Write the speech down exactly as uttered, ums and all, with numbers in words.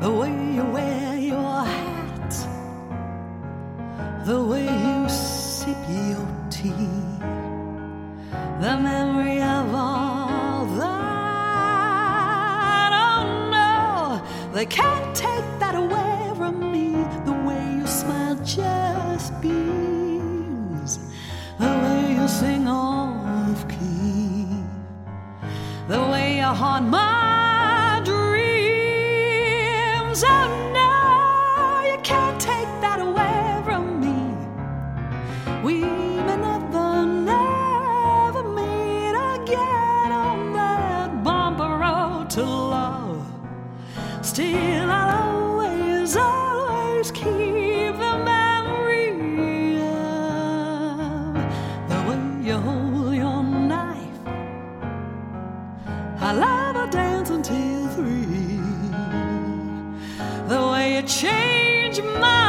the way you wear your hat, the way you sip your tea, the memory of all that. Oh no, they can't take that away from me. The way you smile just beams, the way you sing off key, the way you haunt my dreams. Oh no, you can't take that away from me. We may never, never meet again on that bumpy road to love. Still I'll always, always keep the memory of the way you hold your knife. I love a dance until three, the way you change my